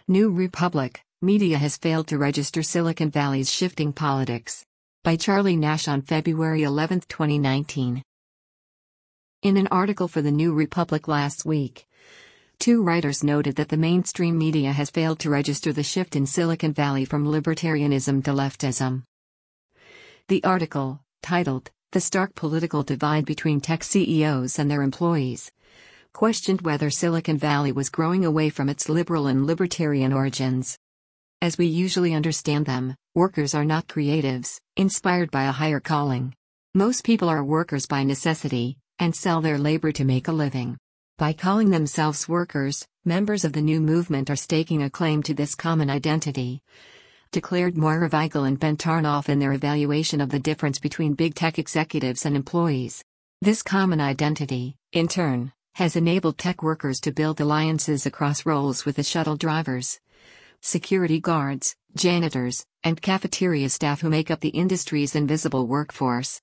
New Republic, Media has failed to register Silicon Valley's shifting politics. By Charlie Nash on February 11, 2019. In an article for the New Republic last week, two writers noted that the mainstream media has failed to register the shift in Silicon Valley from libertarianism to leftism. The article, titled, "The Stark Political Divide Between Tech CEOs and Their Employees," questioned whether Silicon Valley was growing away from its liberal and libertarian origins. As we usually understand them, workers are not creatives, inspired by a higher calling. Most people are workers by necessity, and sell their labor to make a living. By calling themselves workers, members of the new movement are staking a claim to this common identity, declared Moira Weigel and Ben Tarnoff in their evaluation of the difference between big tech executives and employees. This common identity, in turn, has enabled tech workers to build alliances across roles with the shuttle drivers, security guards, janitors, and cafeteria staff who make up the industry's invisible workforce.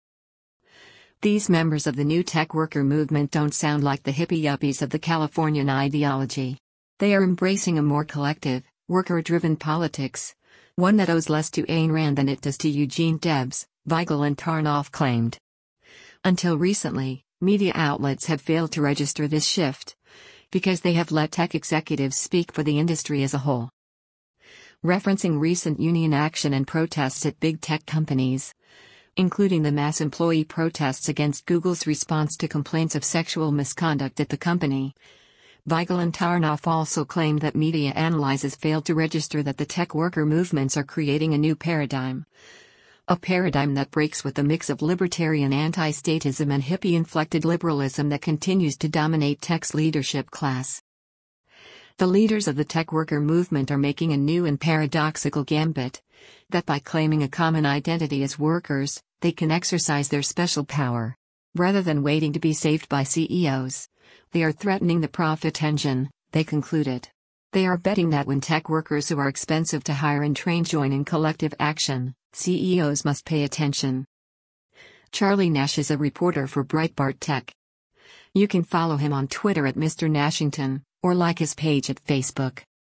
These members of the new tech worker movement don't sound like the hippie yuppies of the Californian ideology. They are embracing a more collective, worker-driven politics, one that owes less to Ayn Rand than it does to Eugene Debs, Weigel and Tarnoff claimed. Until recently, media outlets have failed to register this shift, because they have let tech executives speak for the industry as a whole. Referencing recent union action and protests at big tech companies, including the mass employee protests against Google's response to complaints of sexual misconduct at the company, Weigel and Tarnoff also claimed that media analyses failed to register that the tech worker movements are creating a new paradigm. A paradigm that breaks with the mix of libertarian anti-statism and hippie-inflected liberalism that continues to dominate tech's leadership class. The leaders of the tech worker movement are making a new and paradoxical gambit, that by claiming a common identity as workers, they can exercise their special power. Rather than waiting to be saved by CEOs, they are threatening the profit engine, they concluded. They are betting that when tech workers who are expensive to hire and train join in collective action, CEOs must pay attention. Charlie Nash is a reporter for Breitbart Tech. You can follow him on Twitter at Mr. Nashington, or like his page at Facebook.